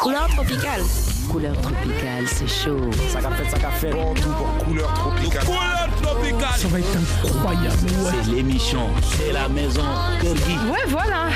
Couleur tropicale. Couleur tropicale, c'est chaud. Ça qu'a fait bon tout pour couleur tropicale. Couleur tropicale. Ça va être incroyable, ouais. C'est l'émission, c'est la maison Kirby. Ouais, voilà.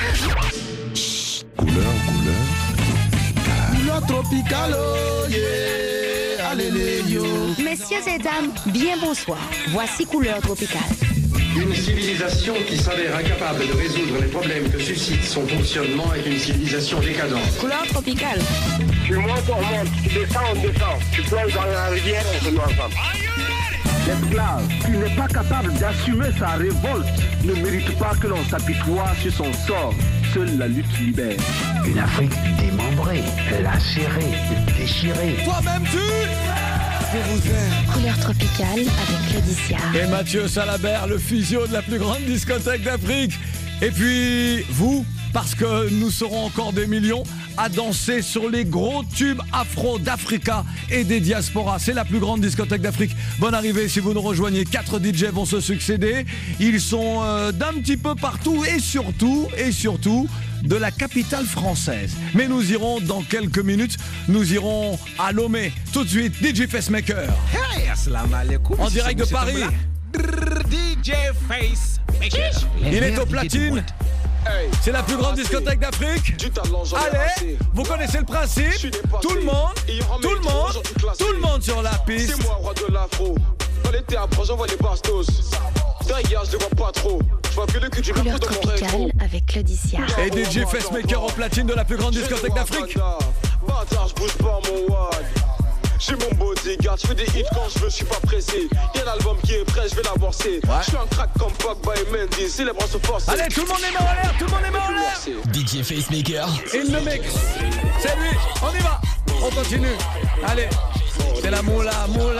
Couleur tropicale, oh yeah. Allez, yo. Messieurs et dames, bien bonsoir. Voici Couleur tropicale. Une civilisation qui s'avère incapable de résoudre les problèmes que suscite son fonctionnement est une civilisation décadente. Couleur tropicale. Tu montes, on monte. Tu descends, on descend. Tu plonges dans la rivière, on se met ensemble. L'esclave qui n'est pas capable d'assumer sa révolte ne mérite pas que l'on s'apitoie sur son sort. Seule la lutte libère. Une Afrique démembrée, lacérée, déchirée. Toi-même tu. Je vous aime. Couleur tropicale avec Claudicia. Et Mathieu Salabert, le physio de la plus grande discothèque d'Afrique. Et puis vous, parce que nous serons encore des millions à danser sur les gros tubes afro d'Africa et des diasporas. C'est la plus grande discothèque d'Afrique. Bonne arrivée si vous nous rejoignez. 4 DJ vont se succéder. Ils sont d'un petit peu partout et surtout de la capitale française. Mais nous irons dans quelques minutes, nous irons à Lomé. Tout de suite, DJ Facemaker. Hey, assalamu alaikum. En direct de Paris. DJ Facemaker. Il est au platine. C'est la plus grande discothèque d'Afrique. Allez, vous connaissez le principe. Tout le monde sur la piste. C'est moi, roi de l'afro. Dans les théâtres, j'envoie les bastos. Derrière, je les vois pas trop. Je vois que le cul du Couleur rap dans mon tropicale rétro. avec Claudicia. Et DJ Facemaker au platine de la plus grande discothèque d'Afrique. Bâtard, je bouge pas mon wad. J'ai mon bodyguard, je fais des hits quand je veux, je suis pas pressé. Y'a l'album qui est prêt, je vais l'avancer. Je suis un crack comme Pogba et Mendy, si les bras se forcent. Allez, tout le monde les mains en l'air, tout le monde les mains en l'air. DJ Facemaker. In the mix. C'est lui, on y va. On continue. Allez, c'est la moula.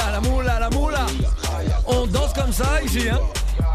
On danse comme ça ici, hein.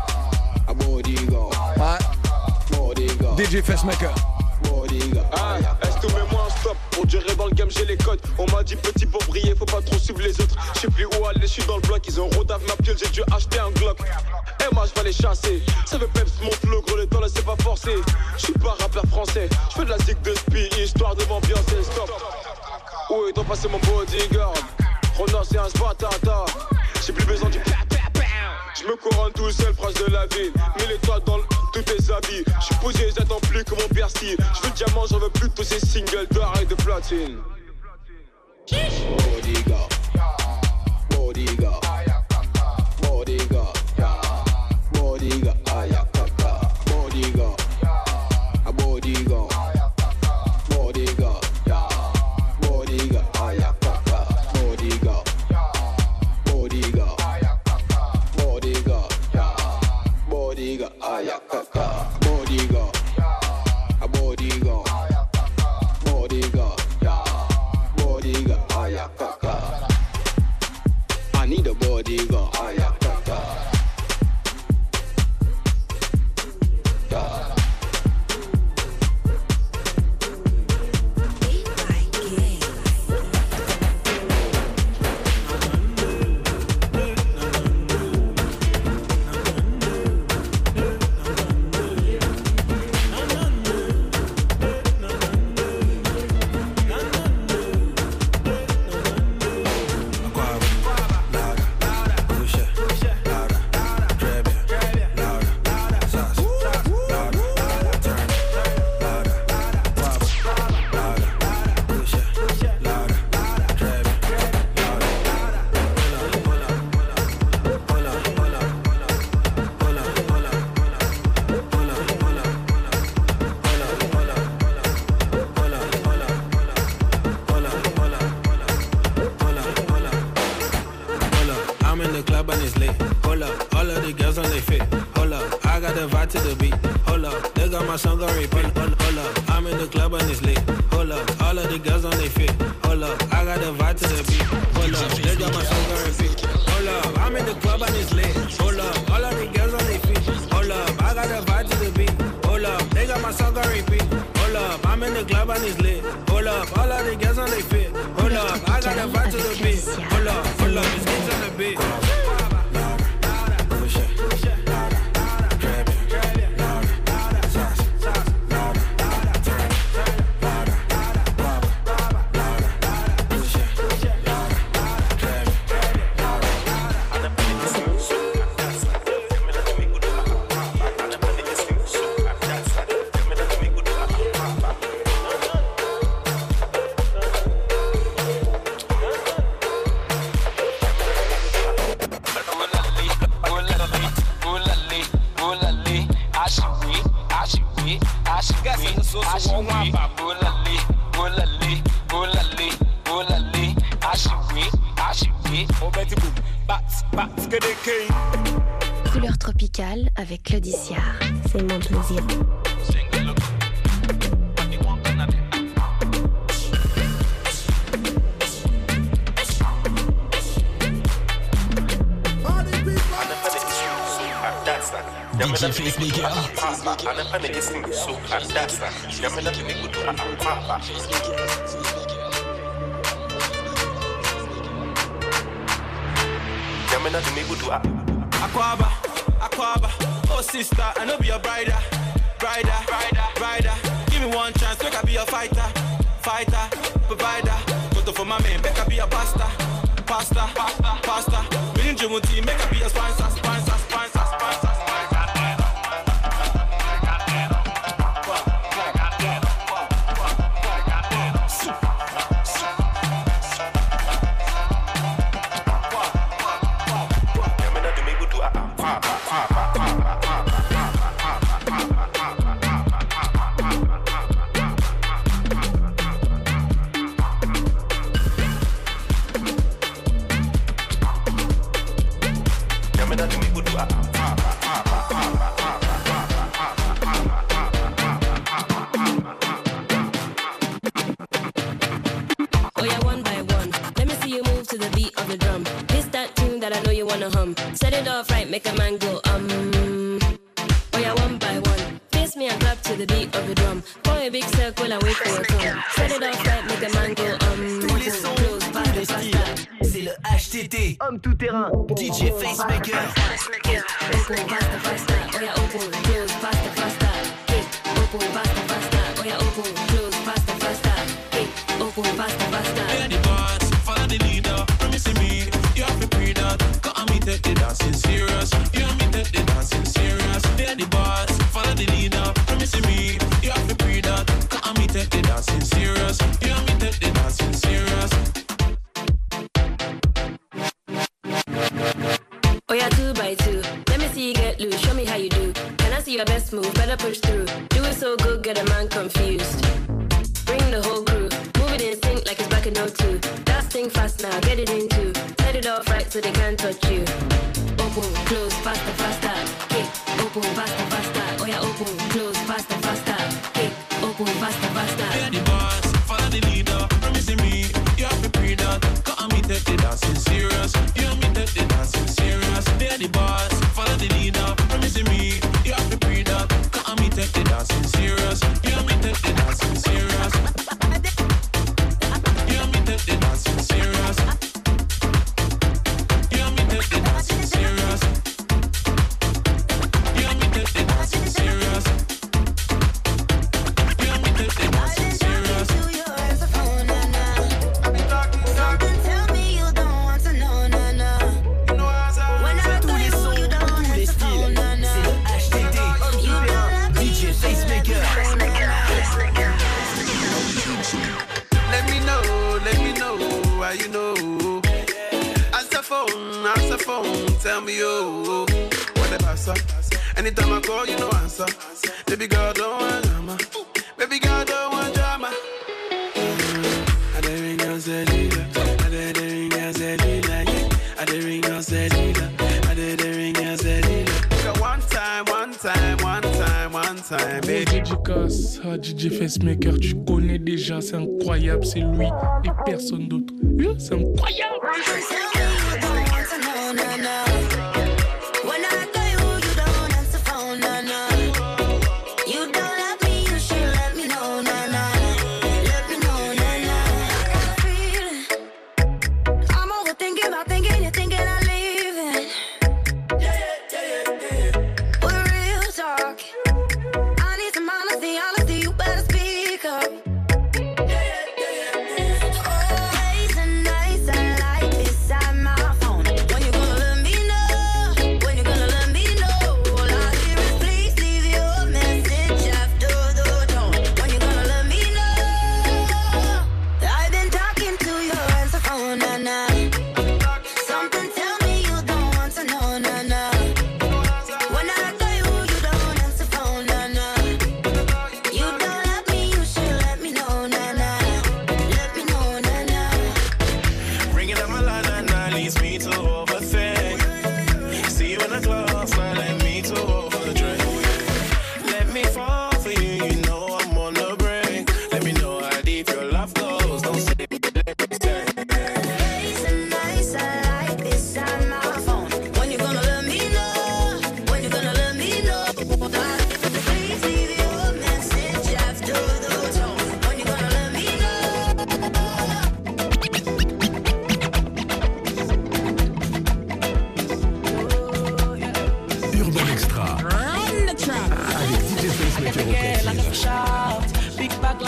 Ouais. DJ Facemaker. Est-ce que mets-moi un stop? Pour durer dans le game, j'ai les codes. On m'a dit petit pour briller, faut pas trop suivre les autres. Je sais plus où aller, je suis dans le bloc. Ils ont rodave ma piole, j'ai dû acheter un Glock. Et moi je vais les chasser. Ça veut peps mon flow, gros, le temps là c'est pas forcé. Je suis pas rappeur français, je fais de la zig de spi, histoire de m'ambiancer. Stop. Où est donc passé mon bodyguard? Rona c'est un spatata. J'ai plus besoin du je me couronne tout seul, prince de la ville. Mille étoiles dans tous tes habits. Je suis posé, j'attends plus que mon Bercy. Je veux le diamant, j'en veux plus de tous ces singles d'or et de platine. Bodyguard, bodyguard, bodyguard, bodyguard, ayakaka, bodyguard, bodyguard, bodyguard, bodyguard, ayakaka, bodyguard, bodyguard. Bodyguard, ayakaka, bodyguard, a bodyguard, bodyguard, bodyguard, ayakaka. I need a bodyguard, ayakaka. Bolali, bolali, bolali, bolali. Achiwi, on met du boum. Bats, que des quilles. Couleur tropicale avec Claudicia. C'est mon plaisir. DJ Facemaker. Aquaba, oh sister, I know be your brider. Give me one chance, make I be a fighter, provider. Go for my man, make I be a pasta. We need you team, make I be a sponsor. Set it off right, make a man go Oh yeah, one by one. Face me and clap to the beat of the drum. Pour a big circle and wait for your turn. Set it off right, make a man go Tous les sons, tous les styles. C'est le HTT. Homme tout terrain. DJ Facemaker. Open, faster. Oh yeah, open, close, faster. Hey, open, faster. Oh yeah, open, close, faster. Hey, open, faster. Hear the boss, follow the leader. Promise me, you have to pre that. Take the dancing serious. You and me take the dancing serious. They're the boss, follow the leader. Promise me, you have to pre that. Come me take the dancing serious. You and me take the dancing serious. Oh yeah, 2 by 2. Let me see you get loose. Show me how you do. Can I see your best move? Better push through. Do it so good, get a man confused. Bring the whole crew. Move it in sync like it's back in 02. That thing fast now, get it into. Set it off right so they can't touch you. Open, close, faster. Kick, open, faster. Oh yeah, open, close, faster. Kick, open, faster. Hear the boss, follow the leader. Promise me, you have to pre that. Come me take the dancing serious. You and me take the dancing serious. Hear the boss, follow the leader. Promise me, you have to pre that. Come me take the dancing serious. You and me take the dancing serious. You and me take the dancing serious. Tell me, oh, whatever, sir. Anytime I call, you know answer. Baby girl, don't want drama. Baby girl, don't want drama. I didn't ring on cellular. I didn't ring on cellular. I didn't ring on cellular. I didn't ring on cellular. One time, baby. Dédicace à DJ Facemaker, tu connais déjà, c'est incroyable, c'est lui et personne d'autre. C'est incroyable. Always a nice, I like this.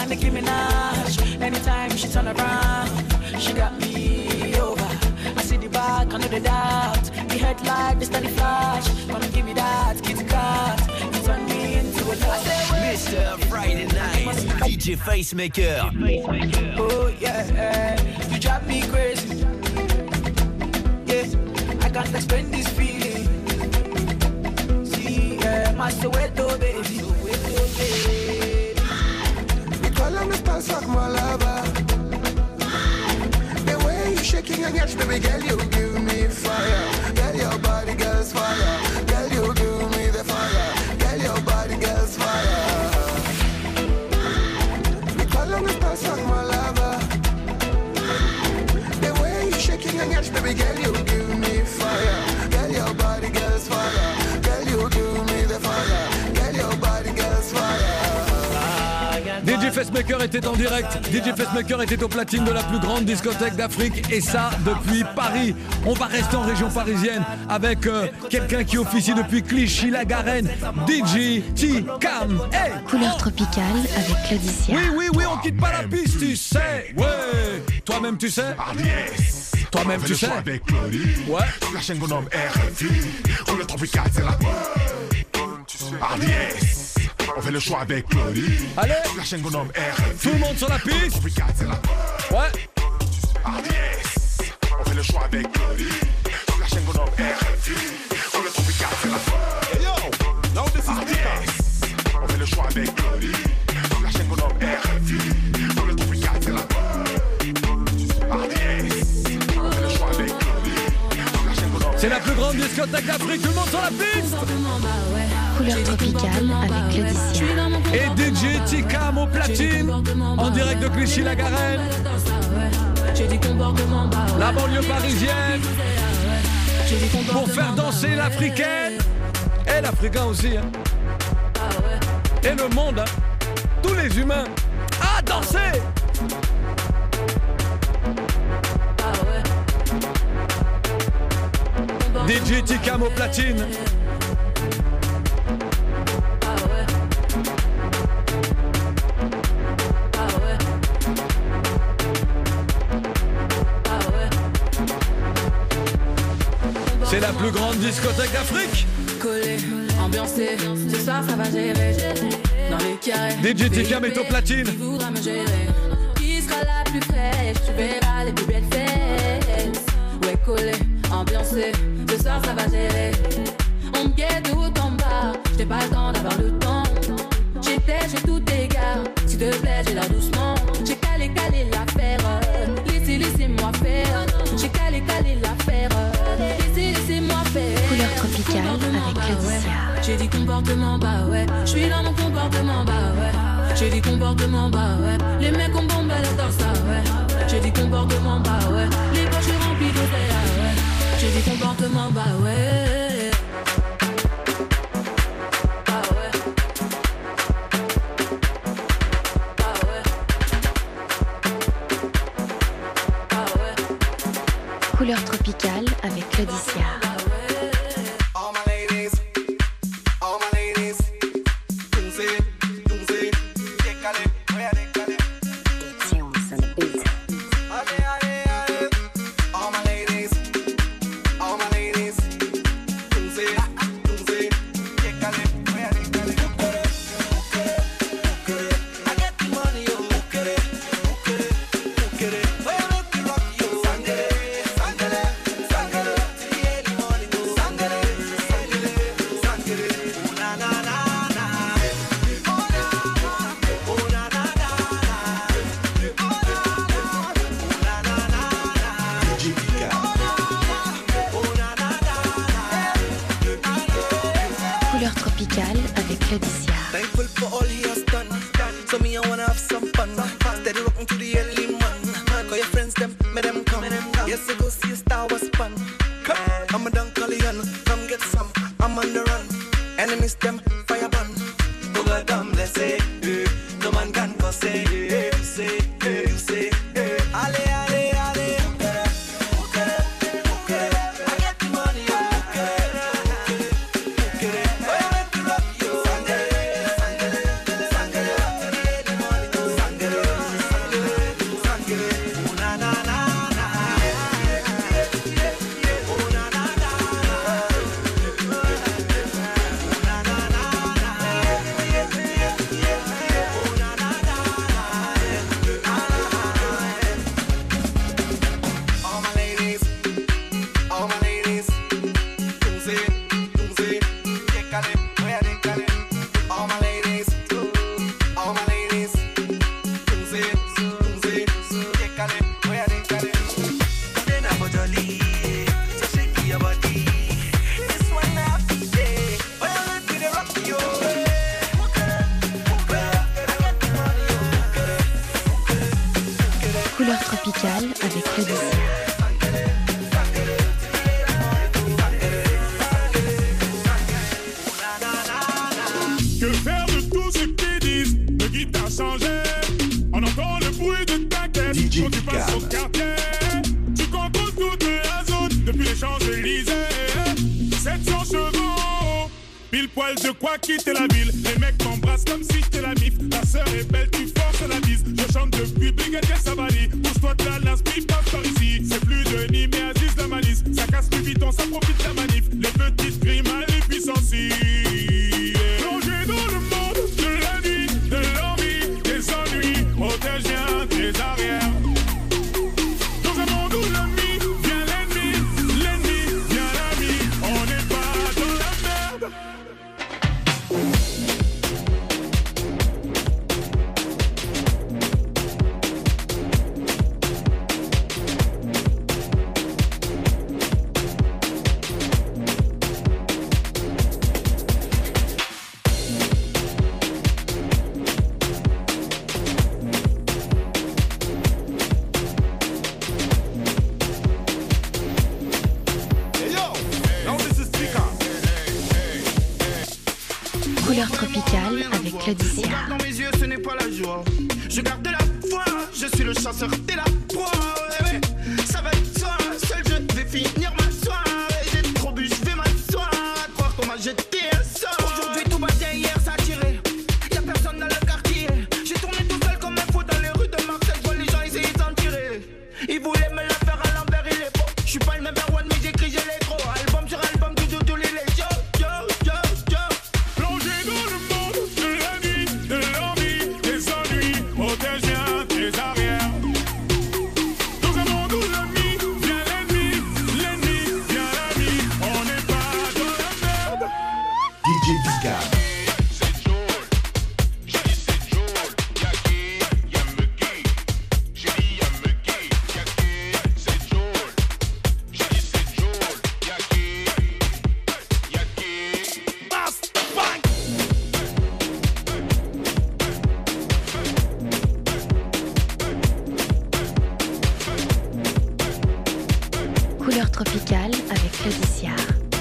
Nicki Minaj. Anytime she turn around, she got me over. I see the back, I know the doubt. The headlight, the steady flash. Wanna give me that Kit Kat. You turn me into a love. Mr. Friday Night, DJ Facemaker. Oh yeah, you drive me crazy. Yeah, I can't explain this feeling. See, my Soweto baby. Follow me, pass like my lover. The way you shaking and yash, baby girl, you give me fire. Girl, your body, girl's fire. Girl, you give me the fire. Girl, your body, girl's fire. Follow me, pass like my lover. The way you shaking and yash, baby girl, you give me fire. Girl, your body, girl's fire. Girl, you give me the fire. Girl, your body, girl's fire. DJ Facemaker était en direct. DJ Facemaker était au platine de la plus grande discothèque d'Afrique et ça depuis Paris. On va rester en région parisienne avec quelqu'un qui officie depuis Clichy-la-Garenne, DJ T-Cam. Hey, Couleur tropicale avec Claudicia. Oui, on quitte pas la piste, tu sais. Ouais, toi-même tu sais. Toi-même tu sais. Ouais. La chaîne qu'on nomme RFI. Couleur tropicale, c'est la RDS. On fait le choix avec Claudie. Allez, la chaîne qu'on nomme RFI. Tout le monde sur la piste. Ouais. RDS. On fait le choix avec Claudie. La chaîne qu'on nomme RFI. On le tropical, c'est la hey yo, now this is RDS. On fait le choix avec Claudie. La chaîne qu'on nomme RFI. On le tropical, c'est la RDS. On fait le choix avec Claudie. La chaîne qu'on nomme. C'est la plus grande discothèque d'Afrique. Tout le monde sur la piste. Couleur tropicale avec Claudicia. Et DJ T-Cam au platine, en direct de Clichy-la-Garenne. La banlieue parisienne. Pour faire danser l'africaine. Et l'africain aussi. Hein. Et le monde. Hein. Tous les humains. À danser. DJ T-Cam au platine. C'est la plus grande discothèque d'Afrique. Collé, ambiancé, ce soir ça va gérer. Dans les carrés, DJ T-Cam est au platine. Qui voudra me gérer? Qui sera la plus fraîche? Tu verras les plus belles fesses. Ouais, collé, ambiancé, ce soir ça va gérer. On me guette tout en bas, j'ai pas le temps d'avoir le temps. J'ai tout égard, s'il te plaît, j'ai l'air doucement. J'ai calé l'affaire, laissez-moi faire. J'ai calé l'affaire, laissez-moi faire. Couleur tropicale avec Claudicia. J'ai dit comportement, bah ouais. J'suis dans mon comportement, bah ouais. J'ai dit comportement, bah ouais. Les mecs ont bombé dans ça, ouais. J'ai dit comportement, bah ouais. Les poches remplies d'oseille, ouais. J'ai dit comportement, bah ouais. Couleur tropicale avec Claudicia. avec Claudicia. Thankful for all he has done. So me I wanna have some fun. Steady rocking to the early man. Call your friends them, make them come. Yes, I go see a Star Wars fun. I'm a Dunkalian, come get some. I'm on the run. Enemies them fire burn. Who got them? They say, no man can go say, you say, you say, ale ale ale. Couleur tropicale avec l'Odyssée. Que faire de tous ceux qui disent le guitare changé? On entend le bruit de ta tête quand tu passes au quartier. Tu contrôles toute la zone depuis les Champs-Élysées. 700 chevaux, pile poil de quoi quitter la ville. Les mecs m'embrassent comme si j'étais la mif. Ta sœur est belle, tu forces la bise. Je chante depuis Brigadier Savali. Pousse-toi de la lance, pif, passe par ici. C'est plus de Nîmes mais Aziz la malice. Ça casse plus vite, on s'en profite de la manif. Les petites grimes à l'impuissance. Plongé dans le monde de la nuit, de l'envie, des ennuis. Protège bien tes arrières. Dans un monde où l'ami vient l'ennemi vient l'ami. On n'est pas dans la merde. Couleur tropicale avec l'Odyssée. Dans mes yeux, ce n'est pas la joie. Je garde la foi, je suis le chasseur, t'es la proie. Ouais, ça va être toi, seul je vais finir ma soirée. J'ai trop bu, je vais m'asseoir. À croire qu'on m'a jeté un sort. Aujourd'hui tout battait, hier ça a tiré. Y'a personne dans le quartier. J'ai tourné tout seul comme un fou dans les rues de Marseille. Je vois les gens essayer d'en tirer. Ils voulaient me la faire à l'envers, il est beau. Je suis pas le number one, mais j'écris, j'ai les gros. Album sur album, toujours tous les yo. Plongé dans le monde de la nuit, de l'envie, des ennuis. Protège bien tes arrières. Dans un monde où l'ami vient l'ennemi vient l'ami. On n'est pas dans la merde. DJ Picard. Couleur tropicale avec l'Odyssée.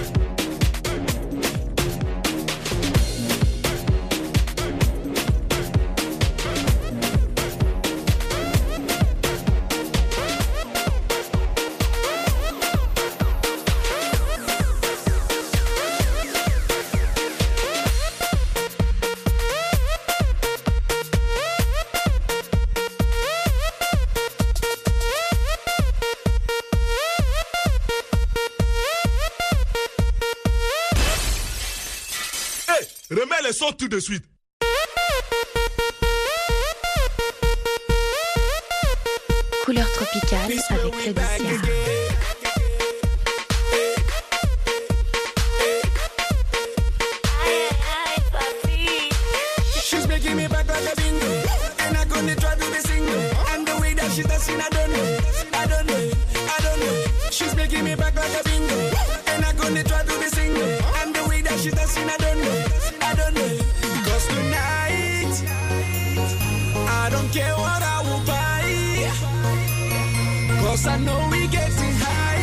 Remets les sons tout de suite. Couleur tropicale avec l'Odyssée. She's making me back like a bingo, and I'm gonna try to be single. And the way that she's dancing, I don't know. She's making me back like a bingo, and I'm gonna try to be single. And the way that she's dancing, I don't know. Because tonight, I don't care what I will buy, cause I know we getting high.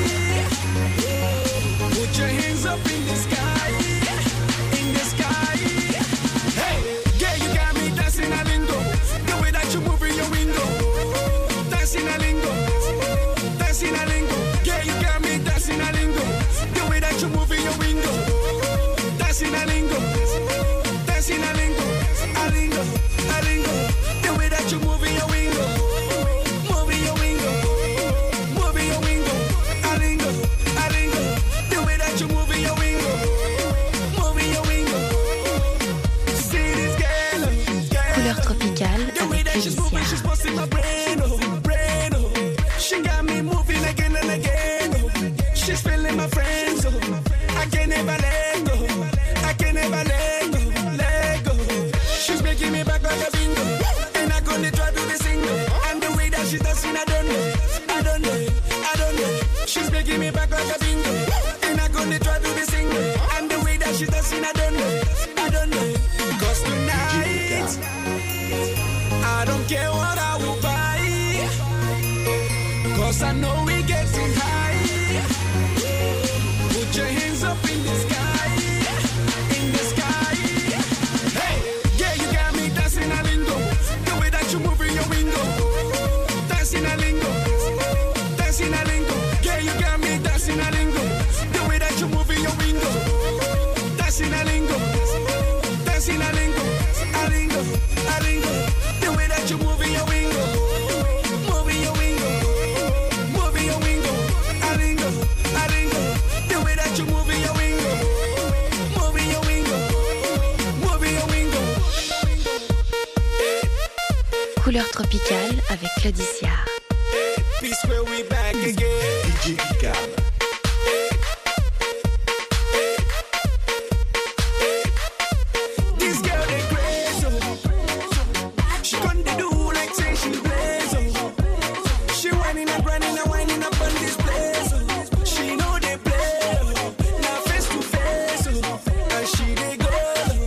Put your hands up in the sky, in the sky. Hey, yeah, you got me dancing a lingo. The way that you move in your window, dancing a lingo, dancing a lingo. Yeah, you got me dancing a lingo. The way that you move in your window, dancing a lingo, dancing a lingo, a lingo, a lingo. The way that you move in your window, move in your window, move in your window, a lingo, a lingo. The way that you move in your window, move in your window. See this girl, Couleur tropicale avec l'Odyssée. she's busting my brain, brain. She got me moving again and again. She's feeling my friends, I can never let go, I can never let go. She's making me back like a bingo, and I'm gonna try to be single. And the way that she's dancing, I don't know. She's making me back like a bingo, and I'm gonna try to be single. And the way that she's dancing, I don't know. Cause tonight, I don't care what I will buy, 'cause I know we getting high. Put your hands up in the sky, in the sky. Hey, yeah, you got me dancing a lingo. The way that you move in your window, dancing a lingo, dancing a lingo. Yeah, you got me dancing a lingo. The way that you move in your window, dancing a lingo, dancing a lingo, a lingo, a lingo. The way that you move in your window, moving your window, moving your window, a lingo, a lingo. The way that you move in your window, moving your window, moving your window. Couleur tropicale avec Claudicia. Peace where we back again. DJ Picard. This girl they crazy. She couldn't do like say she blaze. She whining and grinding and winding up on this place. She know they play. Now face to face. And she they go.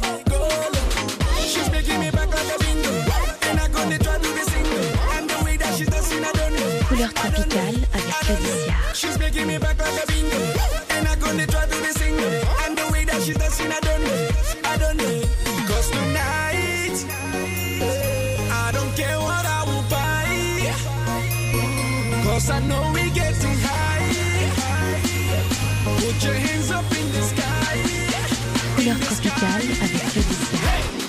She's making me back like a bingo. And I gonna try to be single. And the way that she dancing I don't know. Couleur tropicale avec Claudicia. She's making me back like a bingo. And I gonna try to be single. And the way that she dancing I don't know. I don't know. 'Cause tonight I don't care what I will buy. 'Cause I know we getting high. Put your hands up in the sky. Couleur tropicale avec Claudicia.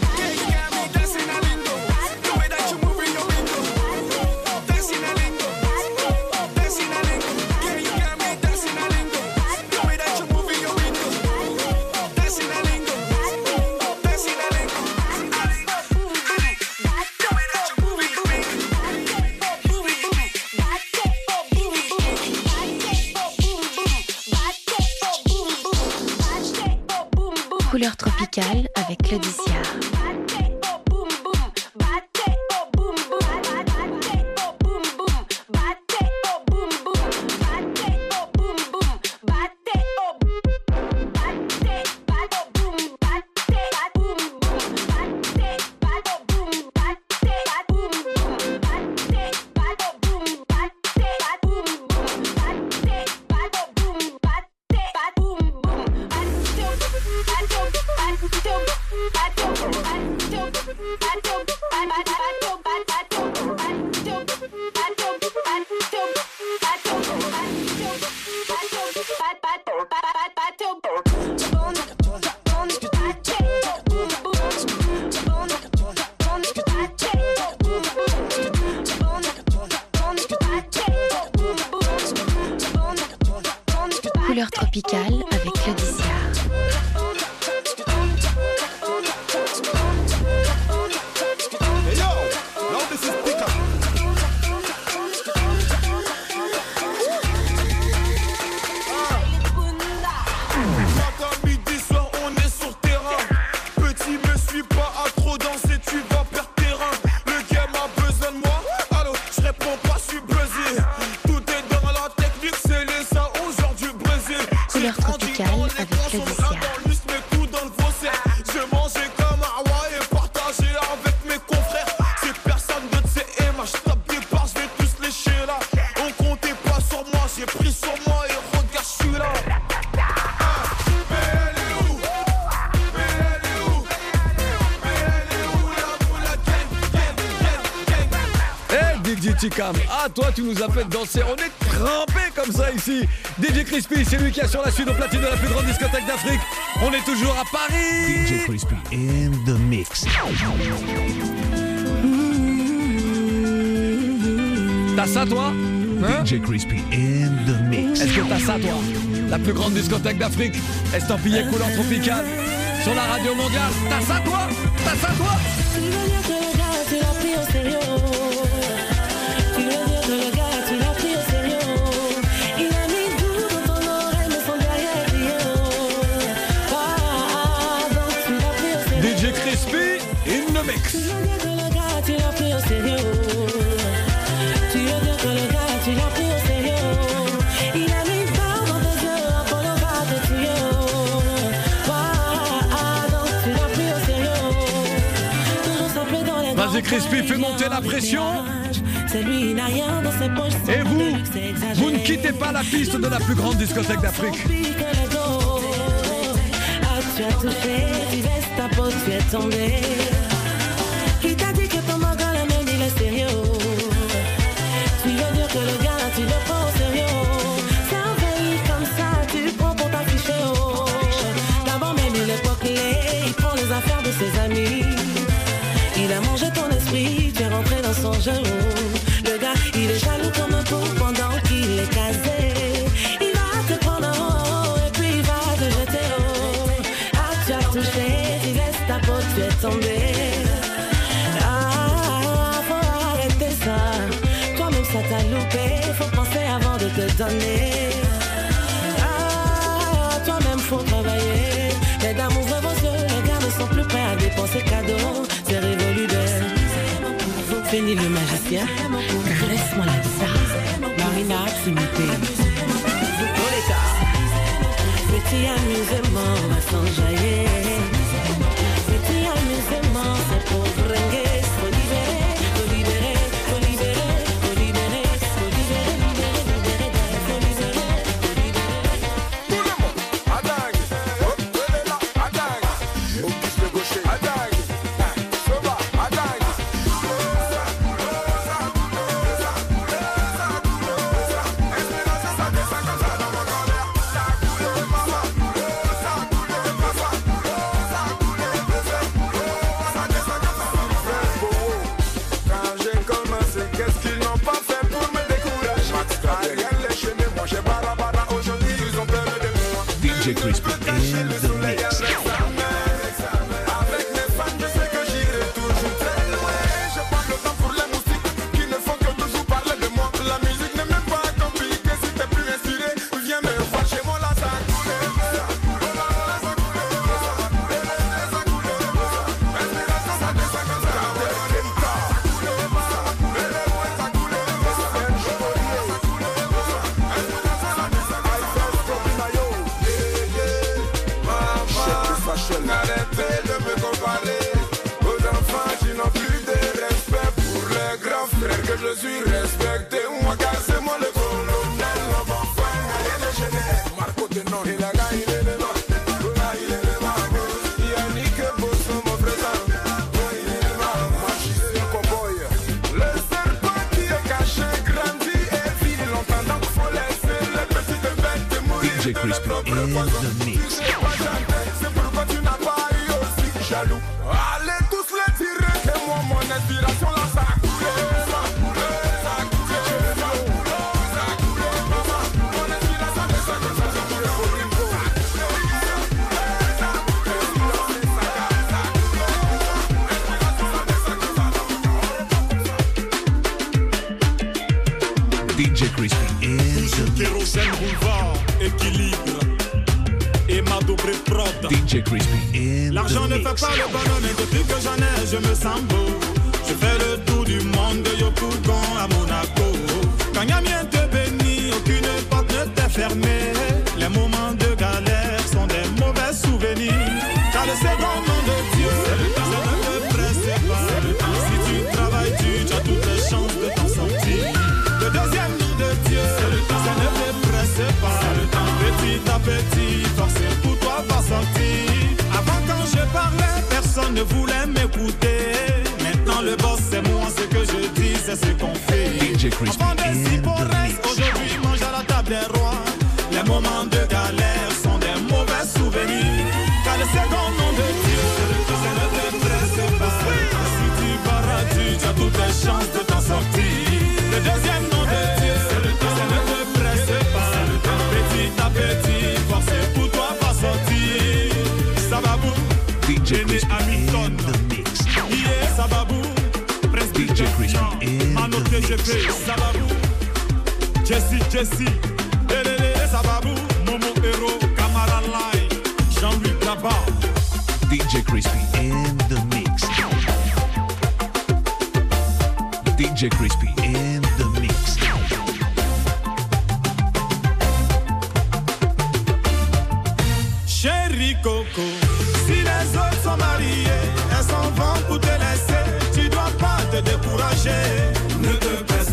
Couleur tropicale avec Claudicia. Couleur tropicale avec Claudicia. Couleur tropicale avec Claudicia. DJ Ticam. Ah, toi, tu nous as fait danser. On est trempés comme ça ici. DJ Crispy, c'est lui qui a sur la suite au platine de la plus grande discothèque d'Afrique. On est toujours à Paris. DJ Crispy in the mix. T'as ça, toi? Hein? DJ Crispy in the mix. Est-ce que t'as ça, toi? La plus grande discothèque d'Afrique, estampillée couleur tropicale, sur la radio mondiale. T'as ça, toi? T'as ça, toi? Tu veux dire que le gars, tu l'as pris au sérieux. Tu veux dire que le gars, tu l'as pris au sérieux. Il a mis tout dans ton oreille, mais son derrière est lié. Donc tu l'as pris au sérieux. DJ Crispy in the mix. Tu veux dire que le gars, tu l'as pris au sérieux. Tu veux dire que le gars, tu l'as pris au sérieux. Il a mis barre dans tes yeux, Apollo va te tuer. Donc tu l'as pris au sérieux. Toujours simple dans les Vas-y Crispy, fais monter la pression. C'est lui, il n'a rien dans ses poches. Et vous ne quittez pas la piste de la plus grande discothèque d'Afrique. Ah, tu as touché, tu laisses ta peau, tu es tombé. Qui t'a dit que ton magan, la même, il est sérieux? Tu veux dire que le gars, tu le prends au sérieux? C'est un veille comme ça, tu prends pour t'afficher. D'abord, même il est poquelé, il prend les affaires de ses amis. Il a mangé ton esprit, tu es rentré dans son jeu. Le gars, il est jaloux comme un pou pendant qu'il est casé. Il va te prendre en haut et puis il va te jeter haut. Ah, tu as touché, tu laisses ta peau, tu es tombé. Ah, faut arrêter ça. Toi-même, ça t'a loupé. Faut penser avant de te donner. Ah, toi-même, faut travailler. Les dames ouvrent vos yeux, les gars ne sont plus prêts à dépenser cadeaux. C'est révolu d'elle. Fini le magicien, caresse-moi la guitare. Marina Actimité. Petit amusement va s'enjailler. Petit amusement, c'est pour bringuer. Faut libérer, faut libérer, faut libérer, faut libérer, faut libérer, libérer, libérer, faut libérer, faut libérer. Tout le monde, à dingue. Hop, elle est là, à dingue. Au pouce le gaucher, à dingue. Se va, à dingue. Quand j'ai commencé, qu'est-ce qu'ils n'ont pas fait pour me décourager? Ariel les chenets, moi j'ai barabara. Aujourd'hui ils ont peur de moi. DJ Crispy in the mix. Avec mes fans, je sais que j'irai toujours très loin. Je prends le temps pour les moustiques qui ne font que toujours parler de moi. La musique n'est même pas compliquée. Si t'es plus inspiré, viens me voir chez moi, là ça coule. Arrêtez de me comparer aux enfants qui n'ont plus de respect pour les grands frères que je suis respecté. Moi car c'est moi le colonel, le bon frère, rien de gêné. Marco Tenon, il a gagné le nom. Il est le maman, Yannick Bosso, mon présent. Il est le maman, moi je suis un cowboy. Le serpent qui est caché, grandit et vit longtemps, donc faut laisser les petites bêtes mourir. DJ Crispy in the mix. C'est pourquoi tu n'as pas eu aussi jaloux. Allez tous les tirer, que moi mon inspiration là ça coule, ça coule, ça coule, ça coule, mon inspiration ça coule, ça coule, DJ Crispy in the mix. Kérosène Boulevard, équilibre. Et ma double prod. DJ Crispy in L'argent the ne mix. fait pas le bonheur, mais depuis que j'en ai, je me sens beau. Je fais le tour du monde de Yopougon à Monaco. Quand Yamien te bénit, aucune porte ne t'est fermée. Les moments de galère sont des mauvais souvenirs. Car le second nom de Dieu, ça ne te presse pas. Si tu travailles, tu as toutes les chances de t'en sortir. Le deuxième nom de Dieu, ça ne te presse pas. Petit à petit, forcé pour toi va sortir. Avant quand je parlais, personne ne voulait m'écouter. Maintenant le boss c'est moi, ce que je dis c'est ce qu'on fait. DJ Crispy Enfant des in the Ciporès, mix. aujourd'hui mange à la table des rois. Les moments de galère sont des mauvais souvenirs. Car le second nom de Dieu, ça ne te presse pas. Si tu barades, tu as toutes les chances de t'en sortir. Le deuxième nom de Dieu, ça ne te presse pas. Petit à petit, forcé pour toi va sortir. Sababou, DJ René Crispy in Hamilton. the mix. Yeah, Sababou, Prince DJ Crispy in Mano the TGP, mix. Sababou, Jesse, Lelele, Sababou, Momo Hero, Camara Line, Jean-Louis Blaba. DJ Crispy in the mix. DJ Crispy in the mix. Chérie Coco, si les autres sont mariés, elles s'en vont pour te laisser. Tu dois pas te décourager. Ne te presse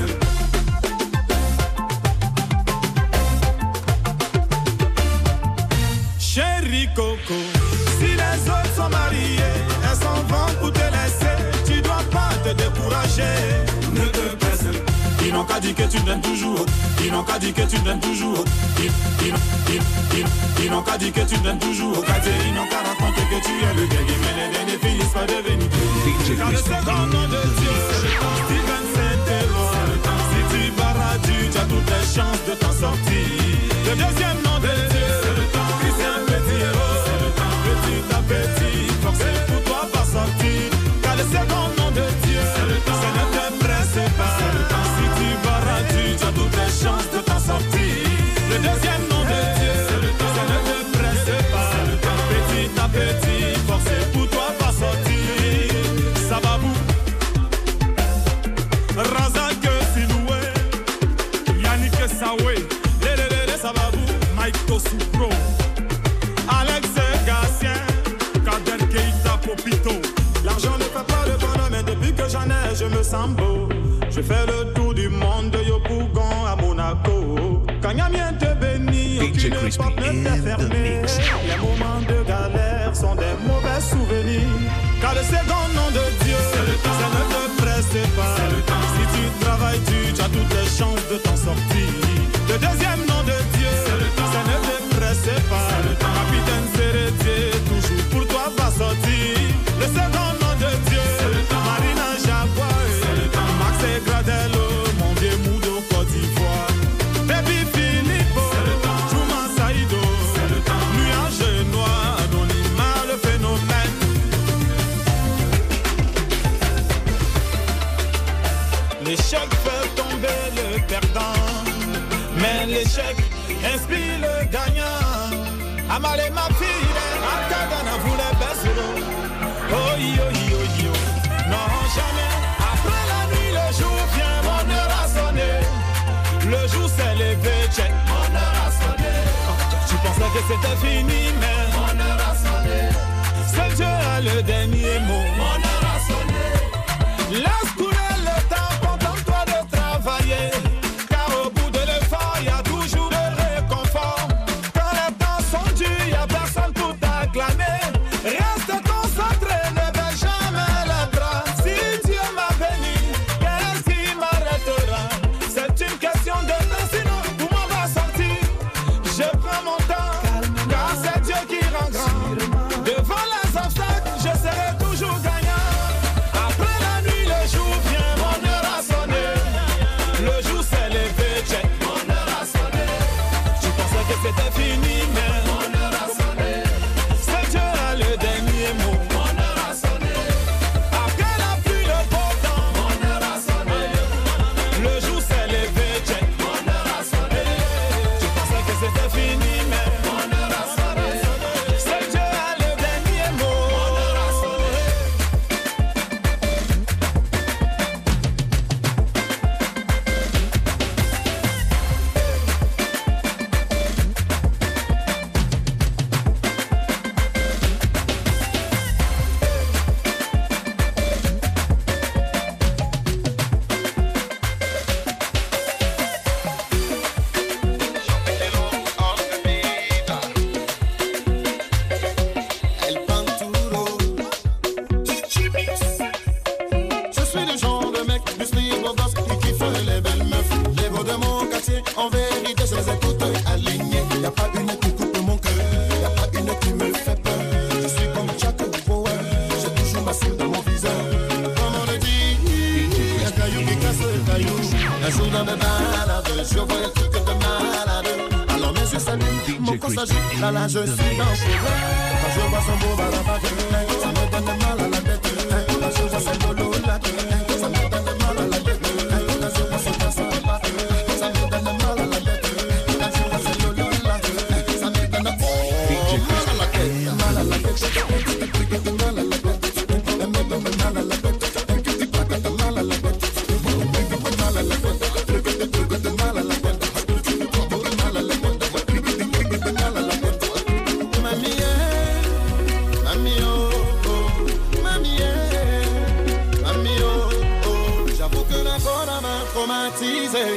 coco. Si les autres sont mariés, elles s'en vont pour te laisser. Tu dois pas te décourager. Ne te presse. Ils n'ont qu'à dire que tu donnes toujours. Ils n'ont qu'à dire que tu donnes toujours. Ils n'ont qu'à dire que tu donnes toujours. Ils n'ont qu'à raconter que tu es le gars qui mène et ne finissent pas de venir. Car le second nom de Dieu, Steven Saint-Eloi. Si tu barras, tu as toutes les chances de t'en sortir. Le deuxième nom de Dieu, Christian Petit Héros. Petit à petit, forcé pour toi pas sortir. Car le second nom de Dieu, ça ne te presse pas. Si tu barras, tu as toutes les chances de t'en sortir. Le deuxième nom de Dieu, ça ne te presse pas. Petit à petit, forcé pour toi pas sortir. Sababou, Razak Siloué, Yannick Saoué, Lélé Sababou, Mike Tosoupro, Alex Gassien, Kader Keita Popito. L'argent ne fait pas le bonheur, mais depuis que j'en ai, je me sens beau. Je fais le tour du monde de Yopougon à Monaco. Quand Yamien te bénit, aucune porte ne t'est fermée. Les moments de galère sont des mauvais souvenirs. Car le second nom de Dieu, ça ne te presse pas. Si tu travailles, tu as toutes les chances de t'en sortir. Le deuxième nom de Dieu, ça ne te presse pas. Capitaine Sérédier, toujours pour toi va sortir. Le second nom de Dieu, Marina Jaguar, Max et Gradello, mon vieux Moudo Côte d'Ivoire. Baby Filippo, Juma Saïdo, Nuage Noir, Anonyma le phénomène. L'échec fait tomber le perdant, mais l'échec inspire le gagnant. Amalé ma fille, Akadana voulait baisser. Oh yo yo yo, non jamais. Après la nuit, le jour vient, mon heure a sonné. Le jour s'est levé, check, mon heure a sonné. Tu pensais que c'était fini, mais mon heure a sonné. Seul Dieu a le dernier mot, mon heure a sonné. Laisse couler le temps, contente-toi de travailler. Car au bout de l'effort, y a toujours de réconfort. Quand les temps sont durs, y a personne pour t'acclamer. Reste concentré, ne baisse jamais la trace. Si Dieu m'a béni, qu'est-ce qui m'arrêtera? C'est une question de temps, sinon où m'en va sortir. Je prends mon temps, car c'est Dieu qui rend grand. Devant les obstacles, je serai toujours gagnant. Après la nuit, le jour vient, mon heure a sonné. Le jour s'est levé, check, mon heure a sonné. Tu pensais que c'était fini, mais mon heure a sonné. C'est Dieu a le dernier mot, mon heure a sonné. Après la pluie, le beau temps, mon heure a sonné. Le jour s'est levé, check, mon heure a sonné. Tu pensais que c'était fini, mais mon heure a sonné. C'est Dieu a le dernier mot, mon heure a sonné. El Panturo. Je suis le genre de mec du style beau gosse qui kiffe les belles meufs. Les beaux de mon quartier, en vérité, je les écoute alignés. Y'a pas une qui coupe mon cœur, y'a pas une qui me fait peur. Je suis comme Jack Power, j'ai toujours ma cible dans mon viseur. Comme on le dit, y'a caillou qui casse le caillou. Un jour dans mes balades, je vois un truc de malade. Alors mes yeux s'allument, mon corps s'agite, là je suis dans ce rêve. Quand je vois son beau balabade, ça me donne mal à la tête. Quand je vois son bolo la tête, ça me donne mal à la tête. Quand je vois son danse à la tête, ça me donne mal à la tête. Quand je vois son bolo la tête, ça me donne mal à la tête. Mal à la tête, mal à la tête. Mal à la tête.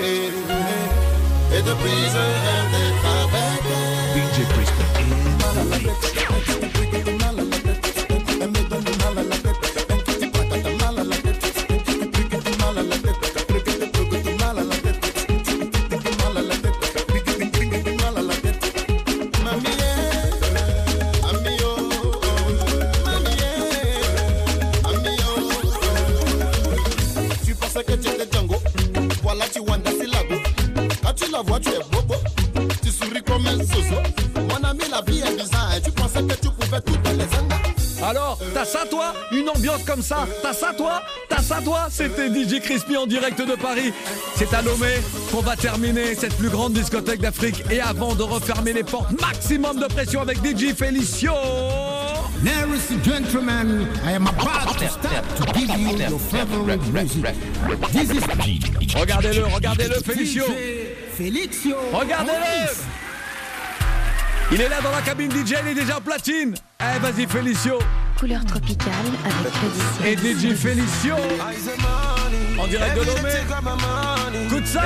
DJ Crispy in the Alors, t'as ça toi? Une ambiance comme ça? T'as ça toi? T'as ça toi? C'était DJ Crispy en direct de Paris. C'est à Lomé qu'on va terminer cette plus grande discothèque d'Afrique. Et avant de refermer les portes, maximum de pression avec DJ Felicio. Ladies and gentlemen, I am about to start to give you your favorite music. This is Regardez-le, Felicio. Regardez-le. Il est là dans la cabine DJ, il est déjà en platine. Eh, vas-y, Felicio. Couleur tropicale avec Claudicia. Et DJ Felicio. En direct de Lomé. Écoute ça.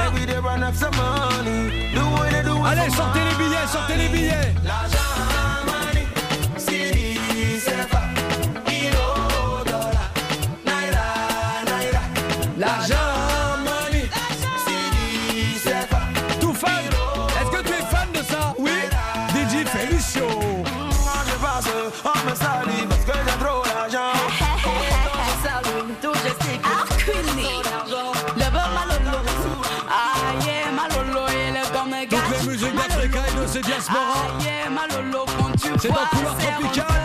Allez, sortez les billets. L'argent, money. Tout fan. Est-ce que tu es fan de ça? Oui. DJ Felicio. Je passe en me salir parce que j'ai trop d'argent. Salut, tout je sais que le beurre malolo. Aïe, malolo, il est comme un gars. Toutes les musiques d'Africa et de ses diasporas. Aïe, malolo, quand tu c'est dans Couleur Tropicale.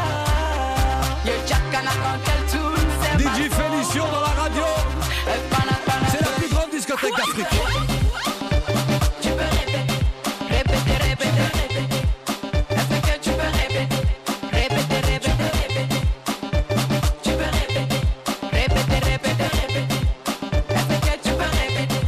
DJ Felicio dans la radio. C'est la plus grande discothèque d'Afrique. Tu peux répéter. Est-ce que tu peux répéter? Tu peux répéter. Est-ce que tu peux répéter?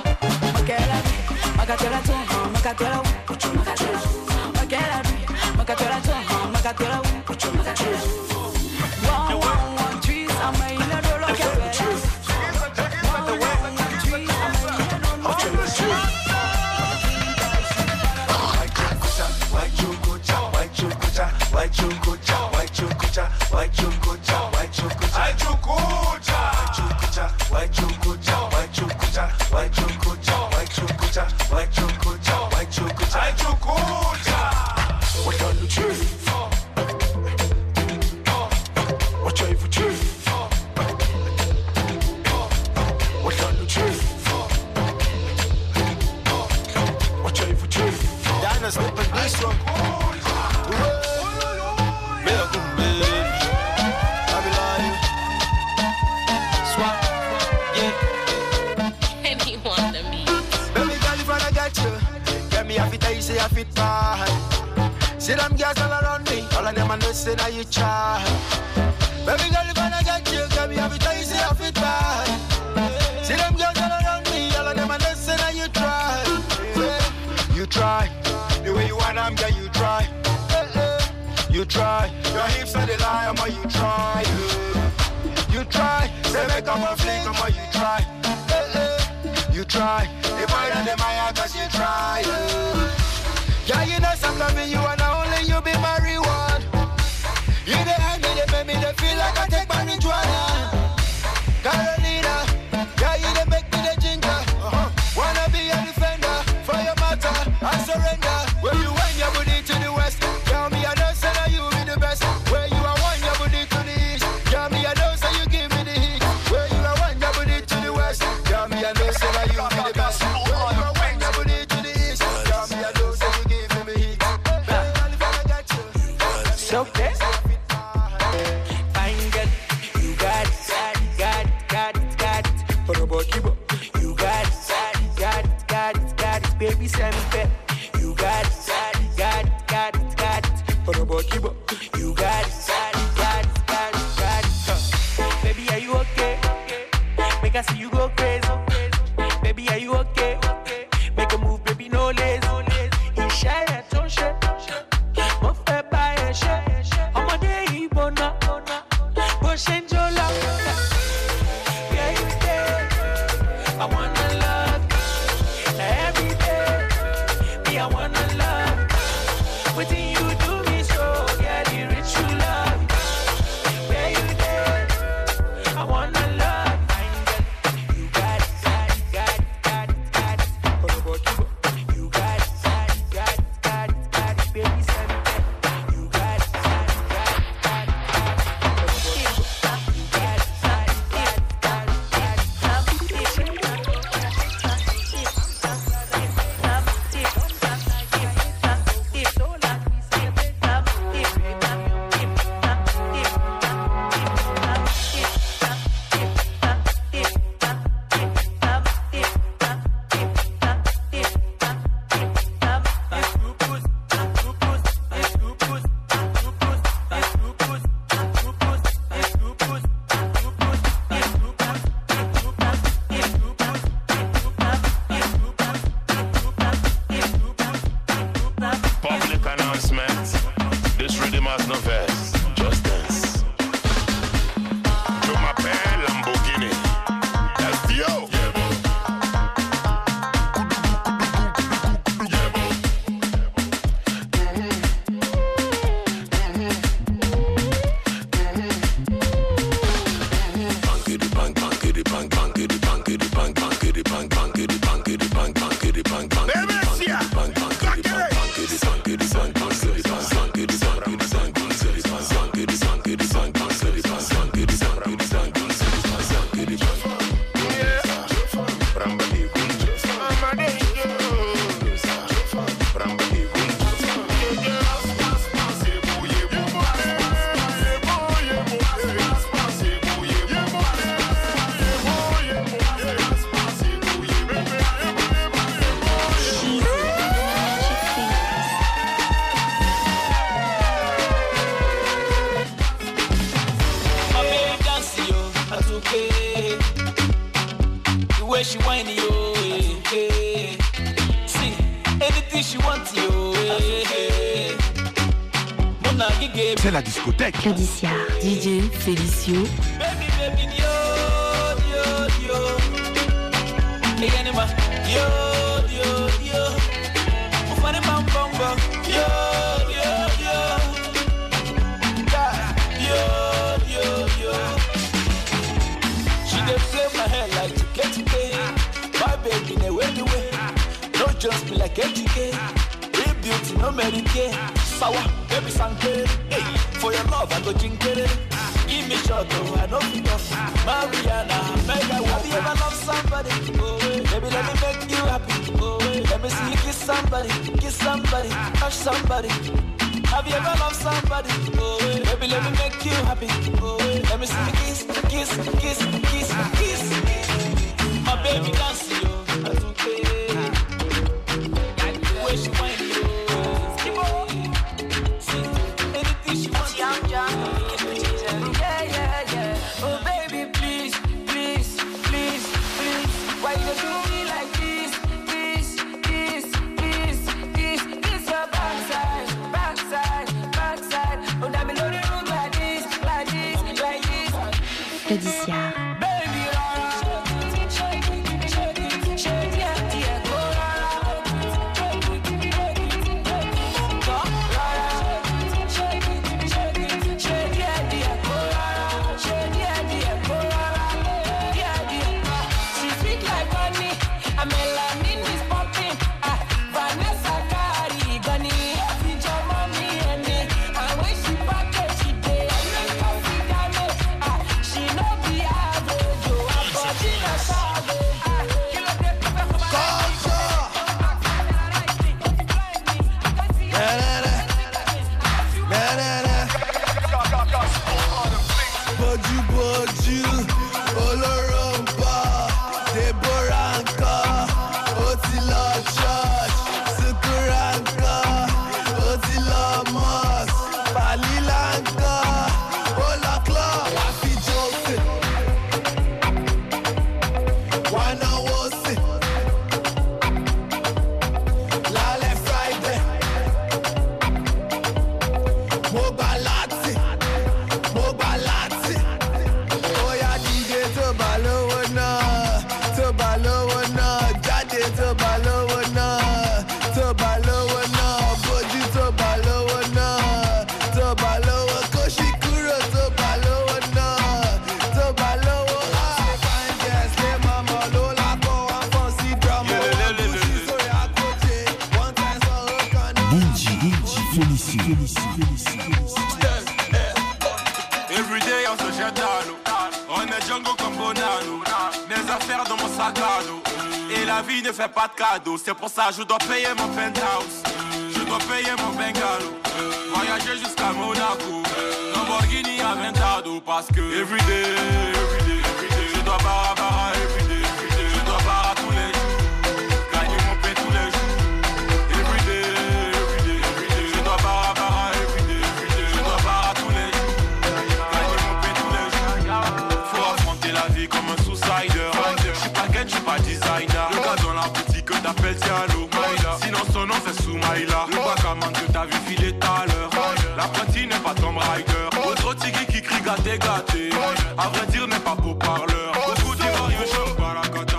See them girls all around me, all of them are not saying that you try. Baby girl, if I get you, can me every time you say I fit bad. See them girls all around me, all of them are not saying that you try. You try, the way you want them, girl, you try. You try, your hips are the lie, I'm you try. You try, say make up a fling, I'm you try. You try, if I don't them, I cause you try. Yeah, you know some loving you and only you be my reward. You the hand me, they make me they feel like I take marijuana. Carolina, yeah, you they make me the ginger. Wanna be a defender for your matter, I surrender. Where you want your booty to the west, tell me I don't say that you be the best. Where you are want your booty to the east, tell me I don't say you give me the heat. Where you are want your booty to the west, tell me I don't say that you be the best. Where you are want your booty to the east, tell me I don't say you give me the heat. Okay. Fine girl, you got it, got it. For the boy, you got it, baby, send me back. You got it, got it. For the boy, you got it, baby, are you okay? Make I see you go crazy. Baby, are you okay? Make a move, baby, no lazy. You shy, don't shy. I wanna love every day. Me, I wanna love. What do you do me so? yo. See, anything she wants, yo. C'est la discothèque. Claudicia. DJ Félicio. Baby, baby, yo, yo, yo. Hey, anima, yo, yo, yo. Ufane bam bam bam, yo, yo, yo. Yo, yo, yo. She dey play my hair like TK. My baby, they way the way. No just be like ATK. Real beauty, no Medicare. Sour, baby, sanke. Hey, for your love, I go drink it. Give me shot, though, I know it off. Mariana, make I have you ever loved somebody? Oh, baby, let me make you happy. Oh, let me see you kiss somebody, touch somebody. Have you ever loved somebody? Oh, baby, let me make you happy. Oh, let me see you kiss. My baby dance, yo, that's okay. The way she whine, yo. Yeah. Oh baby, please. Why you do me like this? This your backside. Oh, that me know they look like this. Claudicia. Every day on se jette à l'eau. On est Django comme Bonano. Mes affaires dans mon sac à dos. Et la vie ne fait pas de cadeaux. C'est pour ça que je dois payer mon penthouse. Je dois payer mon bungalow. Voyager jusqu'à Monaco. Lamborghini Aventador. Parce que every day, je dois barra every day. Je dois barra tous les jours. Gagner mon pain tous les jours. Every day, je dois barra every day. Je dois barra tous les jours. Gagner mon pain tous les jours. Faut affronter la vie comme un suicider. Je suis pas ken, je suis pas designer. Le gars dans la boutique que t'appelles Diallo. Sinon son nom c'est Soumaïla. Le bagaman que t'as vu filer tout à l'heure. La partie n'est pas Tomb Raider. Autre tigui qui crie gâté. À vrai dire n'est pas beau parleur. Beaucoup d'Ivoiriens chantent pas la cata.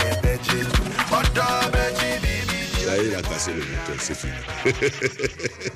Là, il a cassé le moteur, c'est fini.